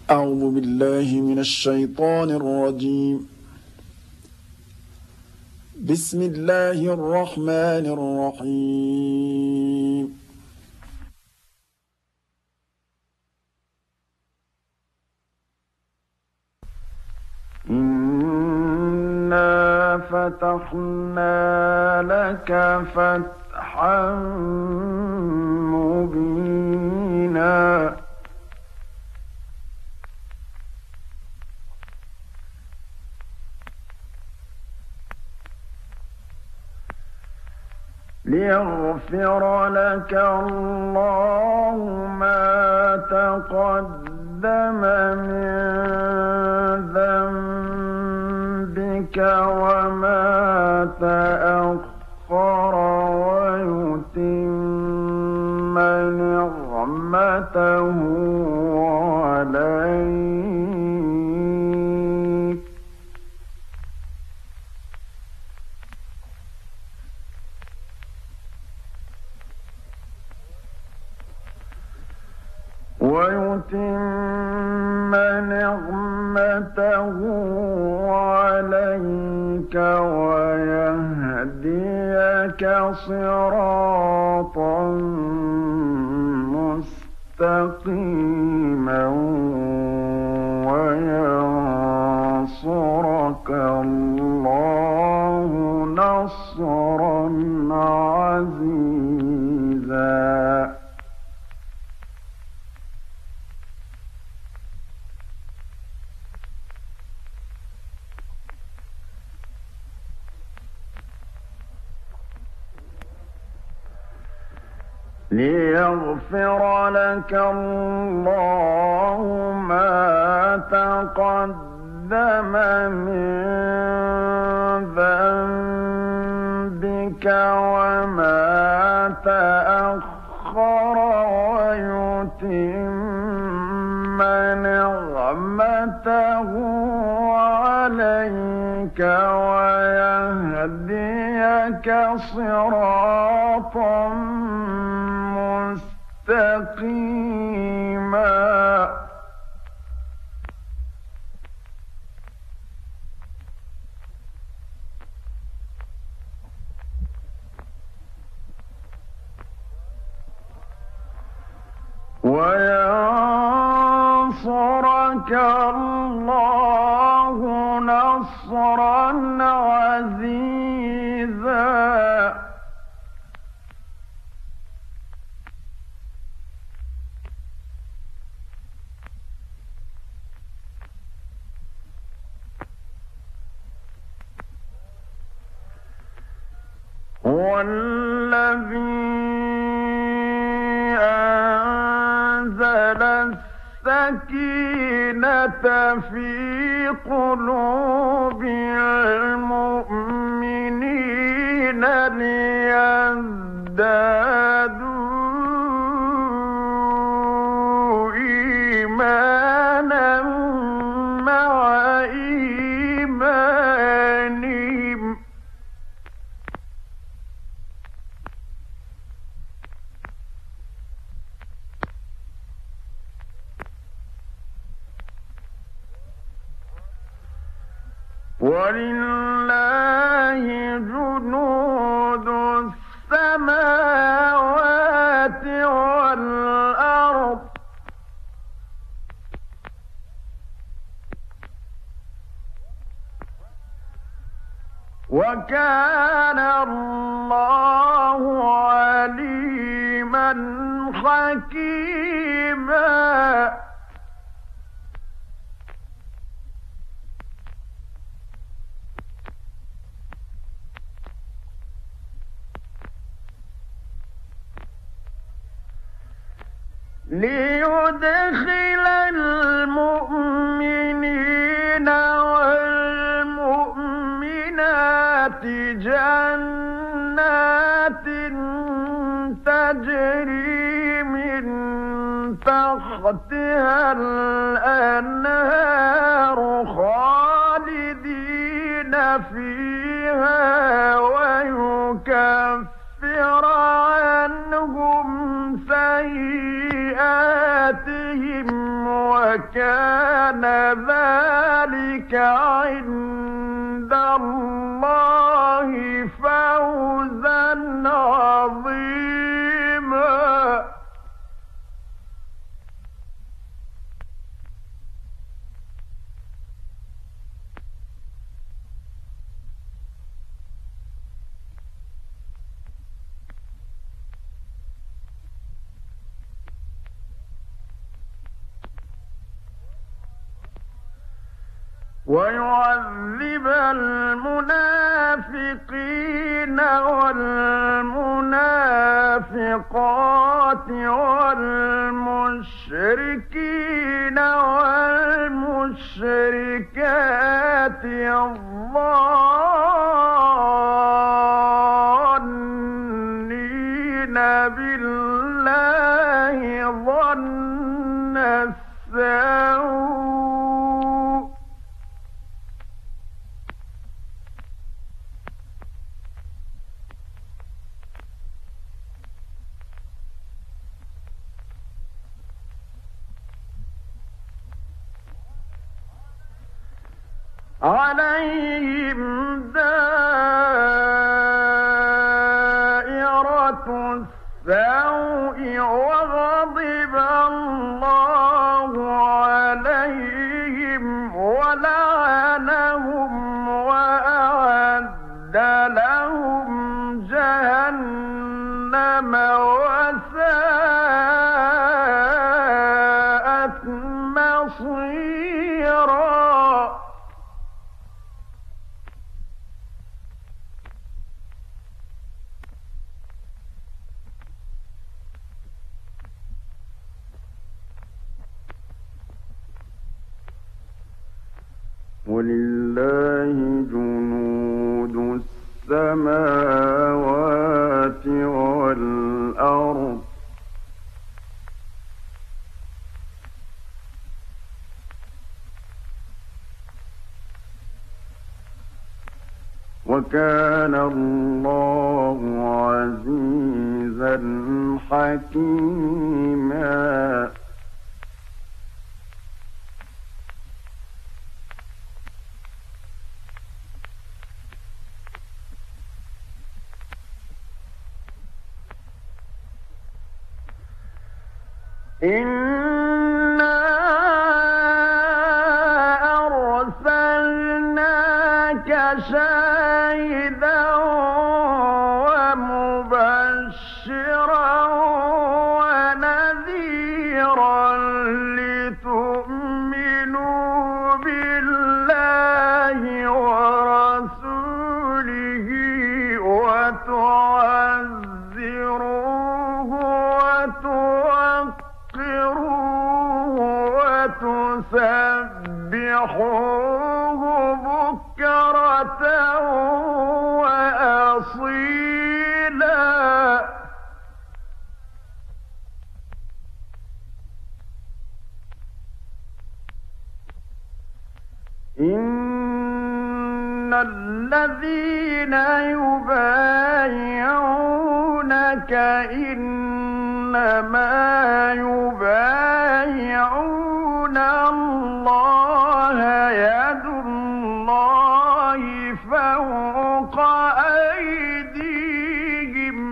أعوذ بالله من الشيطان الرجيم. بسم الله الرحمن الرحيم. إنا فتحنا لك فتحا مبينا ليغفر لك الله ما تقدم من ذنبك وما تأخر ويتم نعمته عليك ويهديك صراطا مستقيما وينصرك الله نصرا عزيزا ليغفر لك الله ما تقدم من ذنبك وما تأخر ويتم نعمته عليك ويهديك صراطا مستقيما وينصرك الله نصرا عزيزا هو الذي أنزل السكينة في قلوب المؤمنين ليزدادوا إيمانا مع إيمانهم ولله جنود السماوات والأرض وكان الله عليما حكيما ليدخل المؤمنين والمؤمنات جنات تجري من تحتها الأنهار خالدين فيها ويكفر عنهم سيئاتهم وكان ذلك عند الله فوزا عظيما. ويعذب المنافقين والمنافقات والمشركين والمشركات الظانين بالله ظن السوء عليهم دائرة السوء وغضب الله عليهم ولعنهم وأعد لهم جهنم وساءت مصيرا. ولله جنود السماوات والأرض وكان الله عزيزا حكيما. إنا أرسلناك شاهدا ومبشرا ونذيرا لتؤمنوا بالله ورسوله وتعزروه وتسبحوه بكرة وأصيلا. إن الذين يبايعونك إنما يبايعون الله يد الله فوق أيديهم.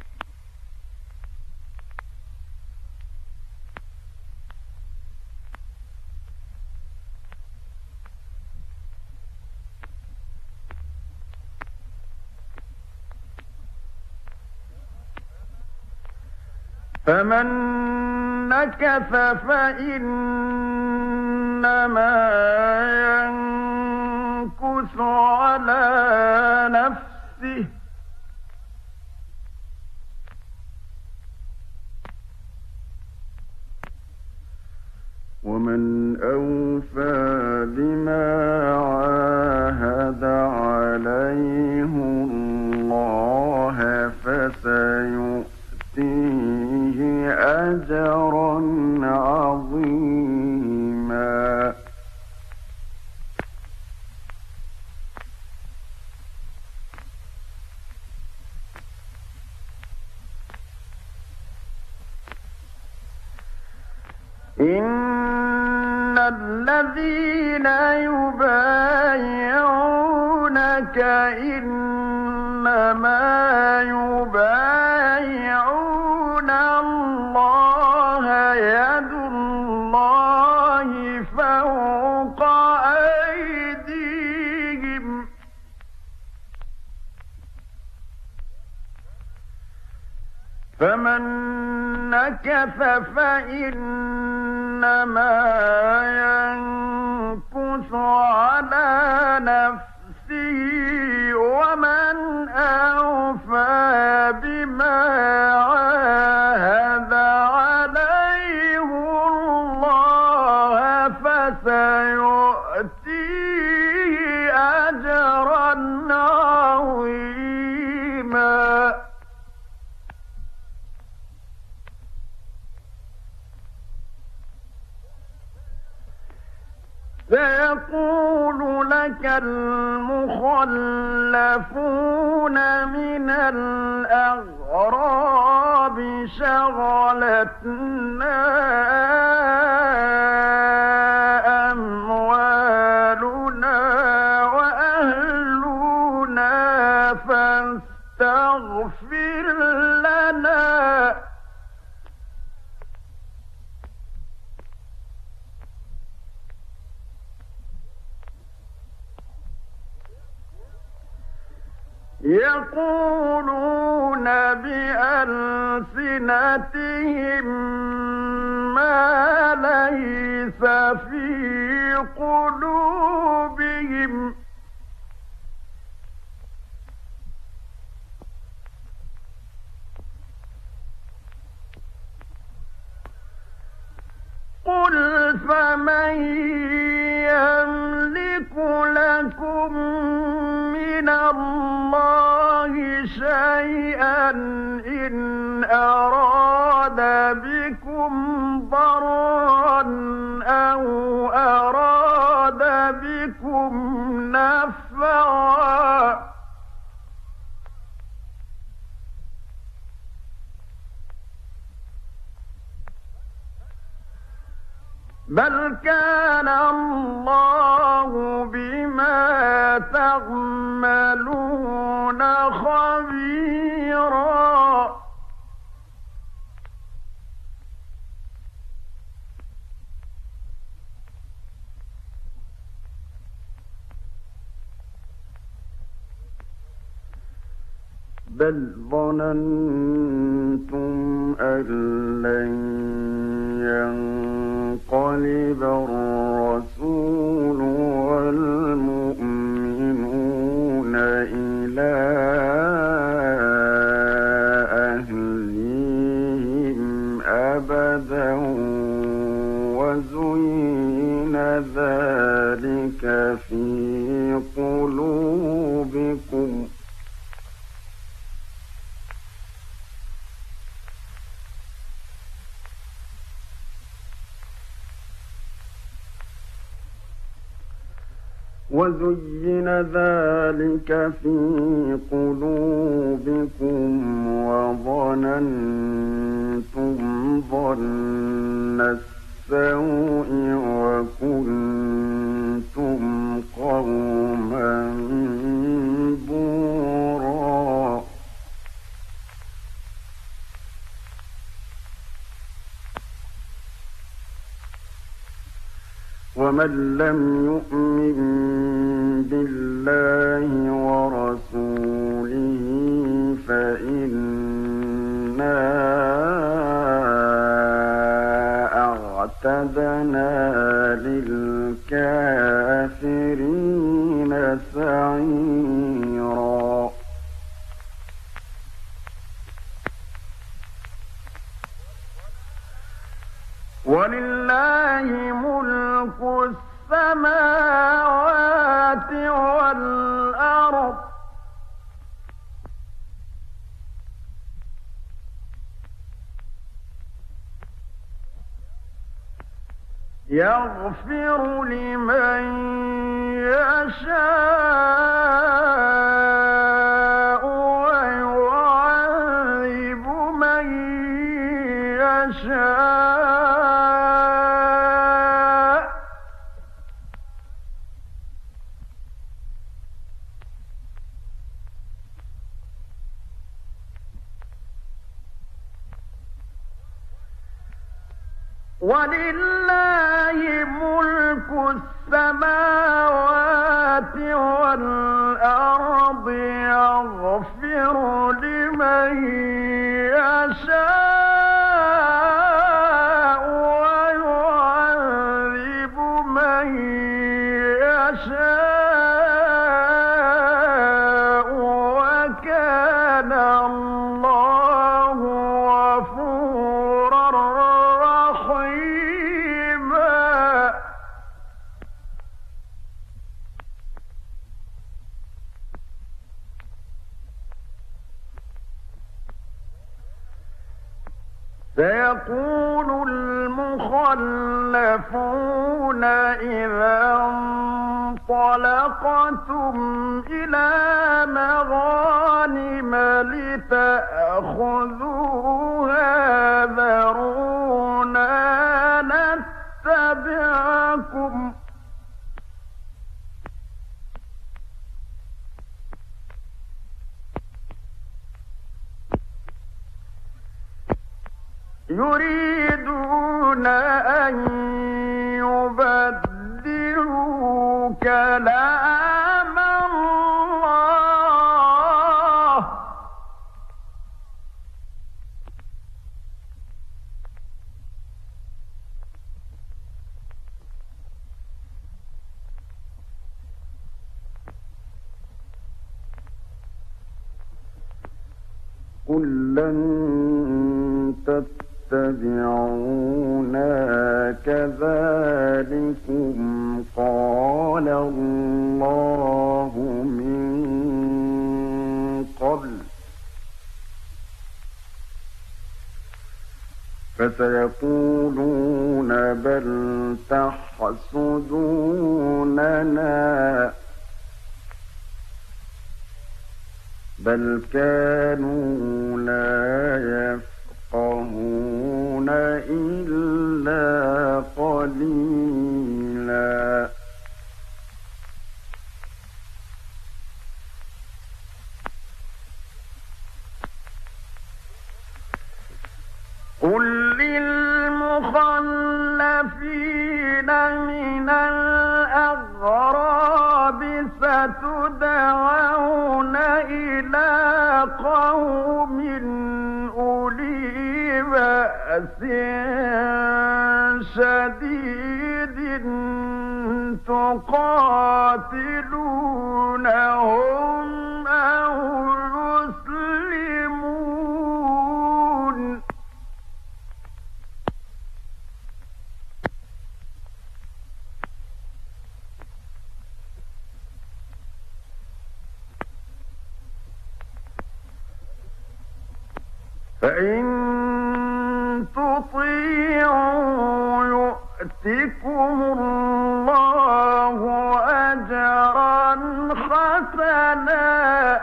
فمن نكث فإنما ينكث على نفسه ومن أوفى بما عاهد عليه الله فسيؤتيه أجرا عظيما. إن الذين يبايعونك إنما يبايعون الله يد الله فوق أيديهم فمن نكث فإنما ينكث على نفسه ومن أوفى بما عاهد عليه الله فسيؤتيه أجرا عظيما سيقول لك المخلفون من الأعراب شغلتنا أموالنا وأهلنا فاستغفر لنا يقولون بألسنتهم ما ليس في قلوبهم قل فمن يملك لكم من الله شيئا إن أراد بكم ضرا أو أراد بكم نفعا بل كان الله بما تعملون خبيرا بل ظننتم أن لن ينقلب الرسول والمؤمنون إلى أهليهم أبدا وزين ذلك في قلوبكم وظننتم ظن السوء وكنتم قوما بورا ومن لم يؤمن بالله ورسوله فإنا أعتدنا للكافرين سعيرا ولله ملك السماوات والأرض يغفر لمن يشاء ويعذب من يشاء ولله ملك السماوات والأرض يغفر لمن يشاء ويعذب من يشاء وكان الله غفورا رحيما. سيقول المخلفون إذا انطلقتم إلى مغانم لتأخذوها ذرونا نتبعكم يريدون أن يبدلوا كلام الله قل لن تتبعونا كذلكم قال الله من قبل فسيقولون بل تحسدوننا بل كانوا لا يفقهون إلا قليلا. قل للمخلفين من الأغراب ستدعون إلى قوم أولي بأس شديد تقاتلونهم أو يسلمون فإن تطيعوا يؤتكم الله أجرا حسنا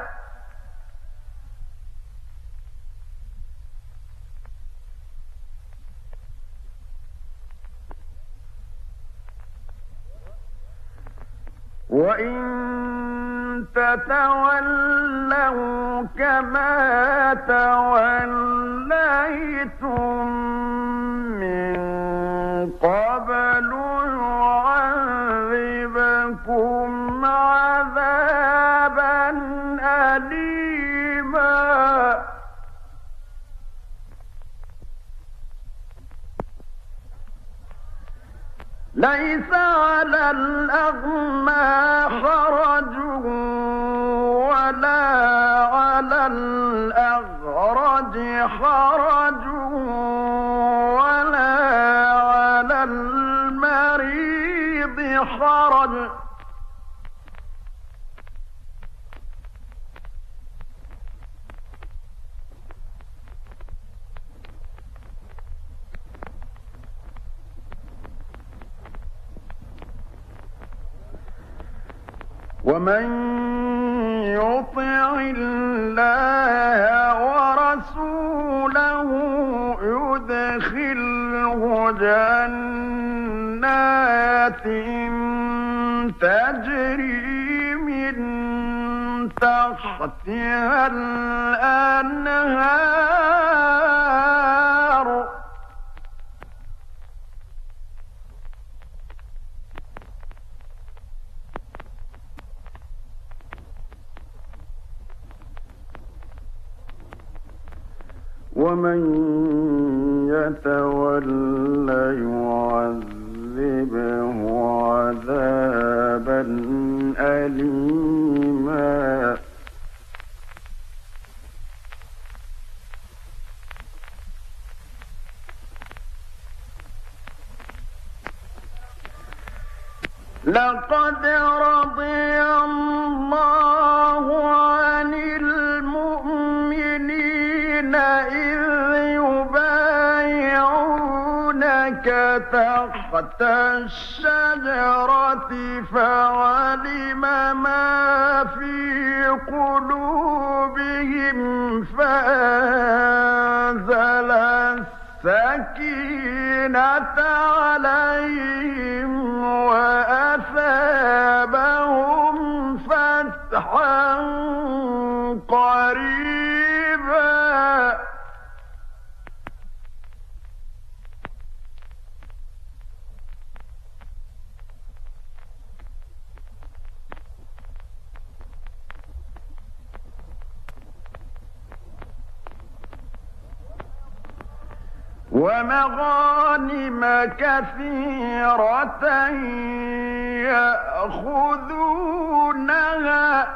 وإن تتولوا كما توليتم من قبل يعذبكم عذابا أليما. ليس على الأعمى حرج ولا على الأعرج حرج ولا على المريض حرج ومن يطع الله ورسوله يدخله جنات تجري من تحتها الأنهار ومن يتول يعذبه عذابا أليما لقد رضي الله عن المؤمنين إذ يبايعونك تحت الشجرة فعلم ما في قلوبهم فأنزل السكينة عليهم وأثابهم فتحا قريبا ومغانم كثيرة يأخذونها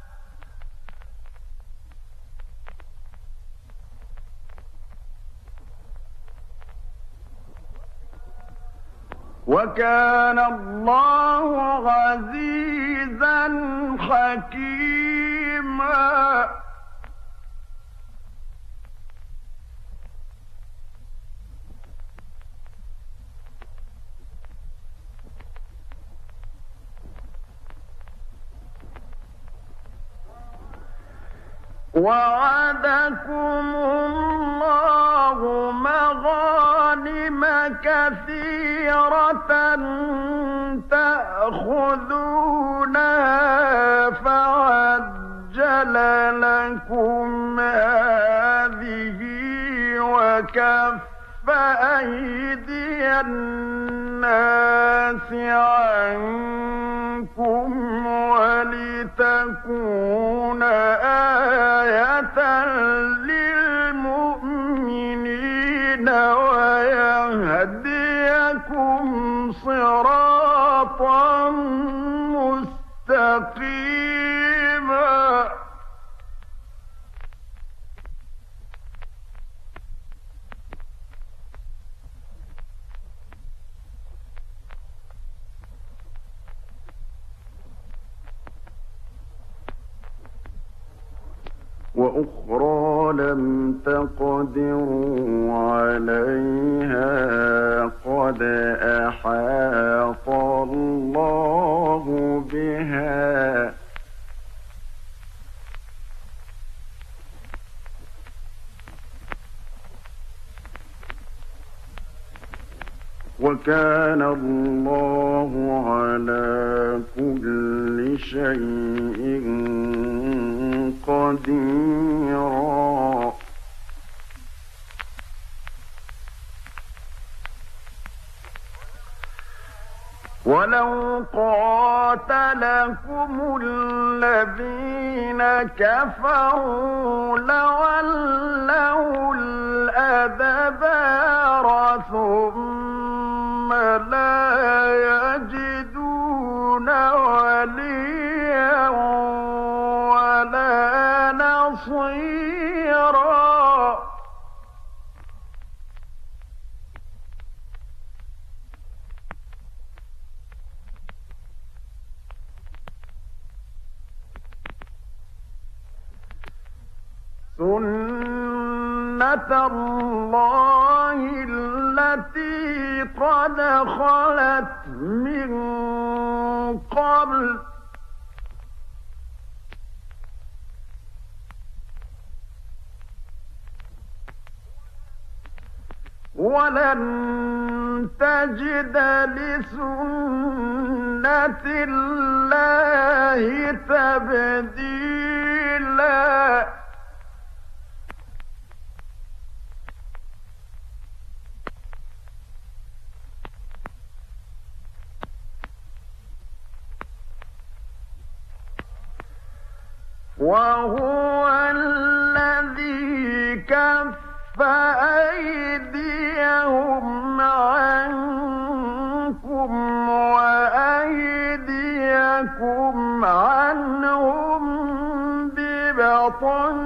وكان الله عزيزا حكيما وعدكم الله مغانم كثيرة تأخذونها فعجل لكم هذه وكف أيدي الناس عنكم ولتكون آية للمؤمنين ويهديكم صراطا مستقيما وأخرى لم تقدروا عليها قد أحاط الله بها وكان الله على كل شيء قديرا ولو قاتلكم الذين كفروا لولوا الأدبار ثم لا يجدون وليا ولا نصيرا سنة الله التي قد خلت من قبل ولن تجد لسنة الله تبديلا وهو الذي كف بطن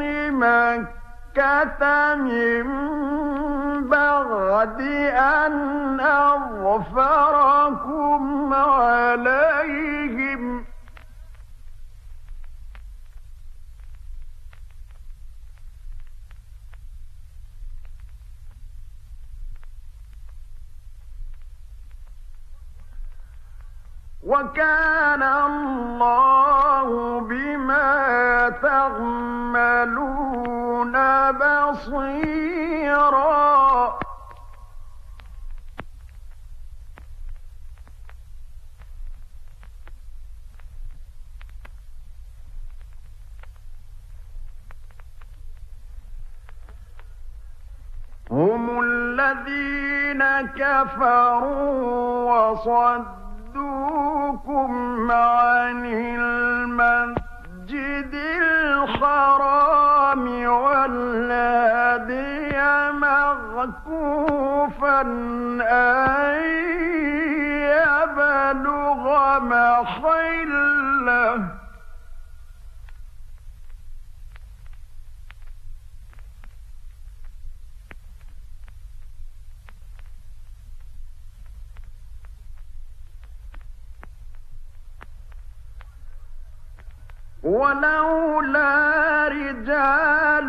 مكة من بعد أن أظفركم عليهم وكان الله بما تعملون بصيرا هم الذين كفروا وصدوكم عن المسجد الحرام والهادي معكوفا أن يبلغ محله ولولا رجال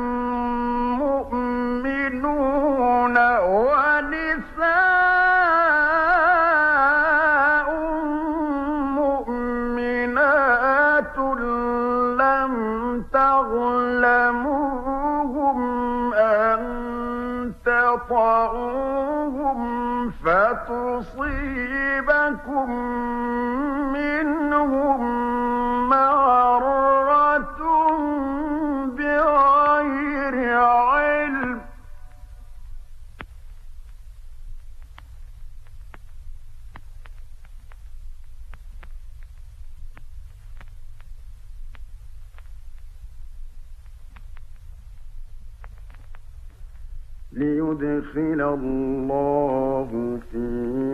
مؤمنون ونساء مؤمنات لم تعلموهم أن تطعوهم فتصيبكم منهم معرة بغير علم ليدخل الله في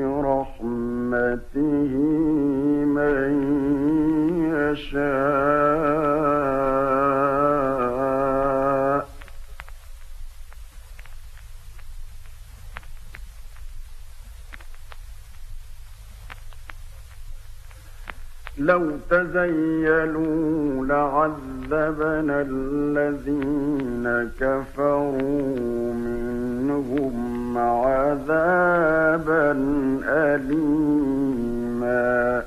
رحمته من يشاء لو تزيلوا لعذبنا الذين كفروا منهم عذابا أليما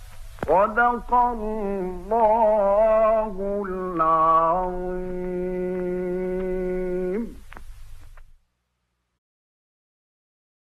صدق الله العظيم